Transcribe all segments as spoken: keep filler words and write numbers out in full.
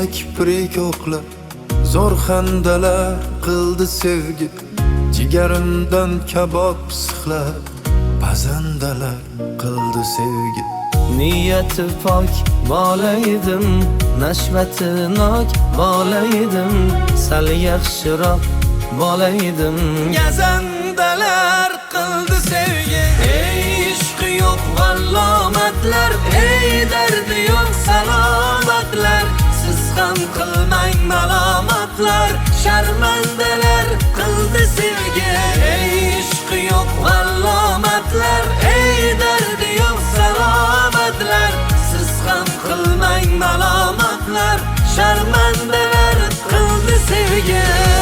kiprik o'qlar, zo'r xandalar qildi sevgi. Jigarimdan kabob sixlar, pazandalar qildi sevgi. Niyati pok bola edim, nashvati nok bola edim, sal yaxshiroq bola edim. Gazandalar qildi sevgi. Ey ishqi yo'q vallomatlar, ey dardi yo'q salomatlar, siz ham qilmang malomatlar, sharmandalar qildi sevgi. Ey ishqi yo'q vallomatlar, ey dardi yo'q salomatlar, siz ham qilmang malomatlar, sharmandalar qildi sevgi.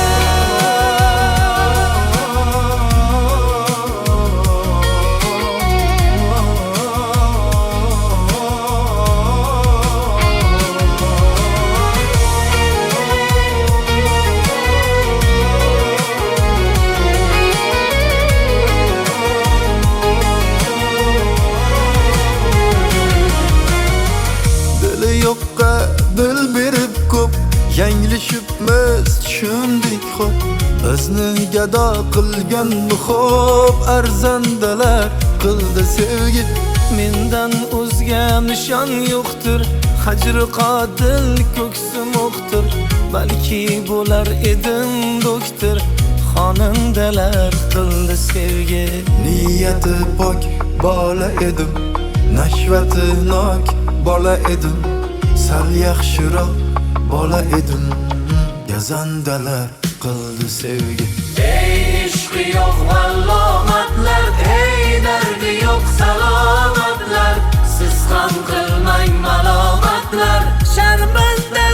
Yo'qqa dil berib ko'p, yanglishibmiz tushundik xo'p. Bizni gado qilgan bu xo'p, arzandalar qildi sevgi. Mendan o'zga nishon yo'qdir, hajri qotil ko'ksim o'qtir, balki bo'lar edim doktor, xonandalar qildi sevgi. Niyati pok bola edim, nashvati nok bola edim, sal yaxshiroq bola edim. Gazandalar qildi sevgi. Ey ishqi yo'q vallomatlar, ey dardi yo'q salomatlar, siz ham qilmang malomatlar, sharmandalar